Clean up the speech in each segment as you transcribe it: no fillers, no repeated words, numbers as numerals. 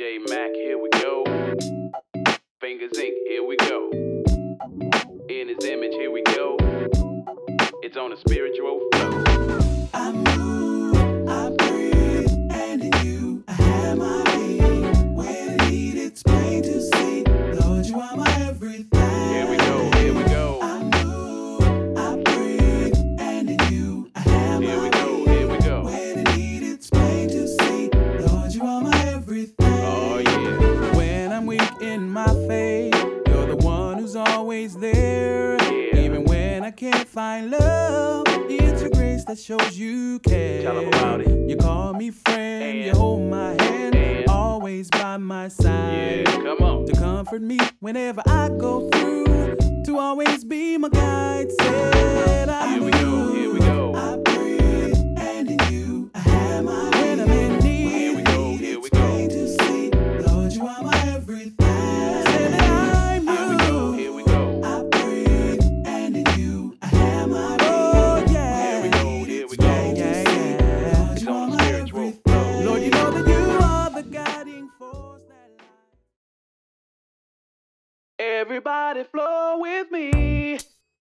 DJ Mac, here we go. Fingers Inc, here we go. In his image, here we go. It's on a spiritual flow. I move, I breathe, and in you I have my being. When I need it's plain to see, Lord, you are my everything. Here we go, here we go. I move, I breathe, and in you I have Here my we go, being. here we go. When I need it's plain to see, Lord, you are my everything. Oh yeah. When I'm weak in my faith, you're the one who's always there. Yeah. Even when I can't find love, it's your grace that shows you care. Tell 'em about it. You call me friend, And you hold my hand, always by my side. Yeah, come on. To comfort me whenever I go through, to always be my guide. Said I Here we go, here we go. I breathe, and in you I have my when I'm in need. Here we go, here we go. Plain to see, Lord, you are my everything. Said that I'm Here we go, here we go. I breathe, and in you I have my oh yeah. Here we go, here we go. Yeah. It's You on are a my spiritual everything. flow. Lord, you know that you are the guiding force that Everybody flow with me.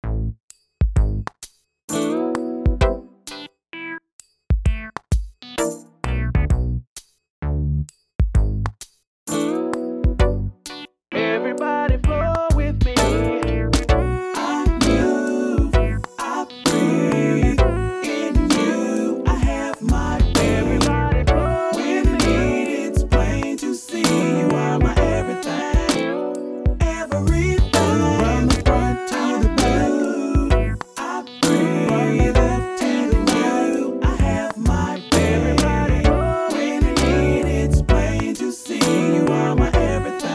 Everybody flow with me. I move, I breathe. In you I have my Everybody flow with when I me. need it's plain to see you are my everything. Everything from the front to the back. I breathe from the left to the right. I have my Everybody when I need it's plain to see you are my everything.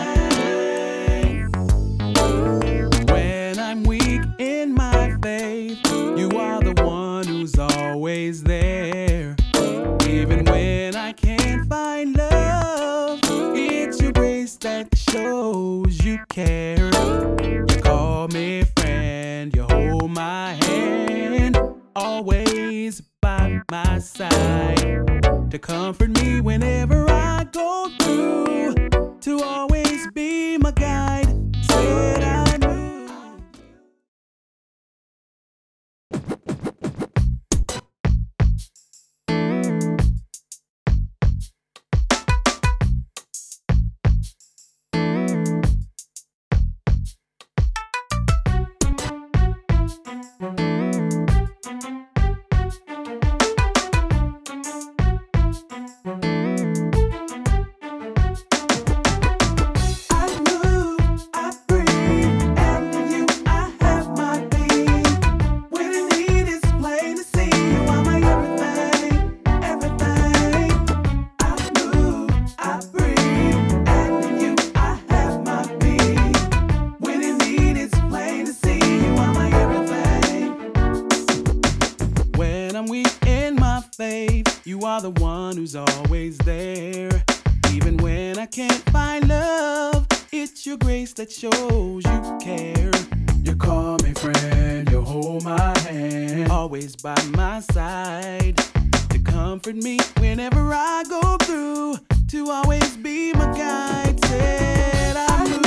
When I'm weak in my faith, you are the one who's always there. Even when I can't find love, it's your grace that shows you care. You call me friend, you hold my hand, always by my side. To comfort me whenever I go through, to always be my guide. Said I move. I move, I breathe, and in you I have my being. When I need it's plain to see you are my everything, everything. I move, I breathe, and in you I have my being. When I need it's plain to see you are my everything. When I'm weak in my faith, you are the one who's always there. Even when I can't find love, it's your grace that shows you care. You call me friend, you hold my hand, always by my side. To comfort me whenever I go through, to always be my guide. Said I move.